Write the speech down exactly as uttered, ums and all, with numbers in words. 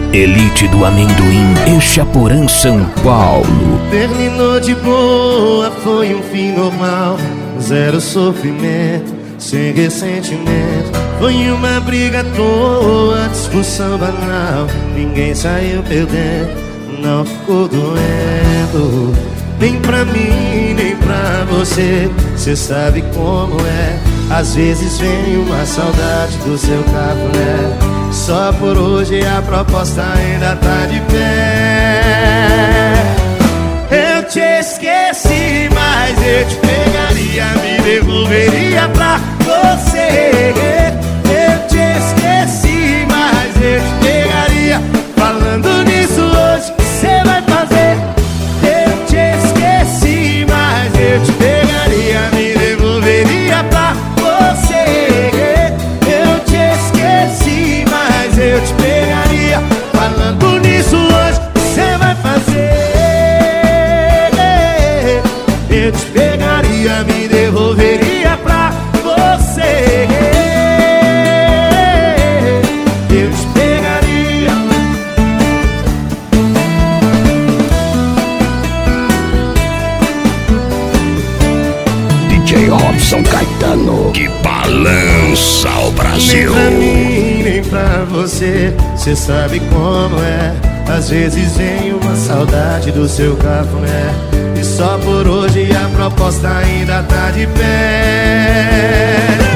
Elite do Amendoim, Exaporã, São Paulo. Terminou de boa, foi um fim normal. Zero sofrimento, sem ressentimento. Foi uma briga à toa, discussão banal. Ninguém saiu perdendo, não ficou doendo. Nem pra mim, nem pra você. Cê sabe como é. Às vezes vem uma saudade do seu cafuné. Só por hoje a proposta ainda tá de pé. Eu te esqueci, mas eu te pegaria, me devolveria pra você. Eu te esqueci, mas eu te pegaria. Falando nisso hoje, cê vai fazer. Eu te esqueci, mas eu te pegaria, me devolveria pra você. Eu te esqueci, mas eu te pegaria. Falando nisso hoje, cê vai fazer. Eu te pegaria, me devolveria pra você. Eu te pegaria. D J Robson Caetano, que balança o Brasil. Nem pra mim, nem pra você, cê sabe como é. Às vezes vem uma saudade do seu cafuné. E só por hoje a proposta ainda tá de pé.